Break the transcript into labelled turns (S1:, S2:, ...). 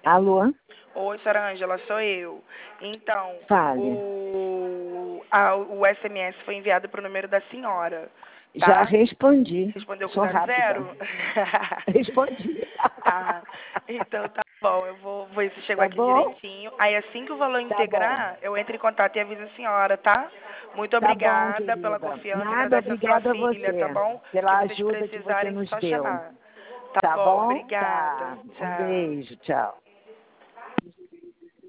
S1: Alô?
S2: Oi, senhora Ângela, sou eu. Então,
S1: Fale.
S2: o SMS foi enviado para o número da senhora, tá?
S1: Já respondi.
S2: Respondeu com
S1: Sou
S2: 00?
S1: rápida. Respondi.
S2: Tá. Então tá bom, eu vou ver se chegou
S1: Tá
S2: aqui
S1: bom?
S2: direitinho. Aí assim que o valor
S1: Tá
S2: integrar, eu entro em contato e aviso a senhora, tá? Muito
S1: Tá bom,
S2: obrigada pela
S1: querida.
S2: confiança.
S1: Nada,
S2: Agradece a sua
S1: obrigada a
S2: filha, tá
S1: você.
S2: bom?
S1: Pela
S2: Que vocês
S1: ajuda que você
S2: precisarem,
S1: nos
S2: só
S1: deu.
S2: chamar. Tá
S1: Tá
S2: bom,
S1: bom?
S2: obrigada.
S1: Tá. Um
S2: Tchau.
S1: beijo. Tchau.